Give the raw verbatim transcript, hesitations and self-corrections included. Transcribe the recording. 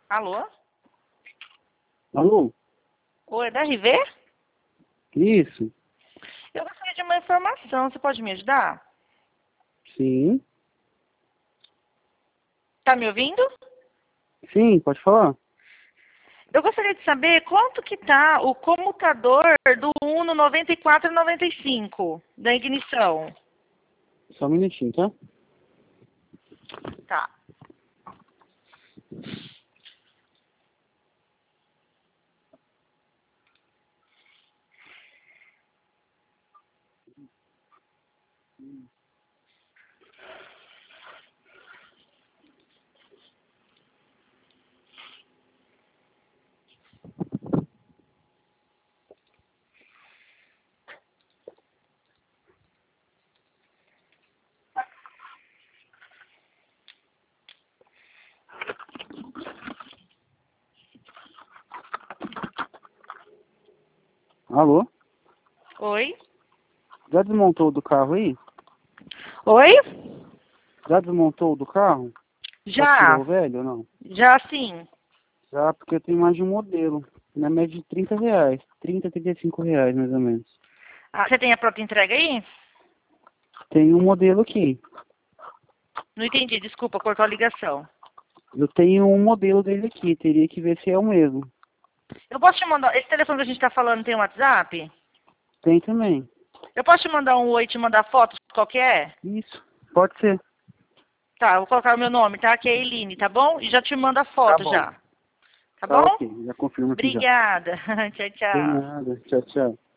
Alô? Alô? Oi, é da R V? Isso? Eu gostaria de uma informação, você pode me ajudar? Sim. Tá me ouvindo? Sim, pode falar? Eu gostaria de saber quanto que tá o comutador do Uno noventa e quatro e noventa e cinco, da ignição. Só um minutinho, tá? Tá. Alô? Oi? Já desmontou do carro aí? Oi? Já desmontou do carro? Já tirou Já. o velho ou não? Já sim. Já, porque eu tenho mais de um modelo. Na média de trinta reais. trinta, trinta e cinco reais, mais ou menos. Ah, você tem a própria entrega aí? Tem um modelo aqui. Não entendi, desculpa, cortou a ligação. Eu tenho um modelo dele aqui. Teria que ver se é o mesmo. Eu posso te mandar... Esse telefone que a gente tá falando tem um WhatsApp? Tem também. Eu posso te mandar um oi e te mandar fotos qual que é? Isso. Pode ser. Tá, eu vou colocar o meu nome, tá? Que é Eline, tá bom? E já te mando a Tá foto bom. já. Tá Tá bom? ok. Já confirmo aqui já. Obrigada. Tchau, Tem tchau. nada. Tchau, tchau.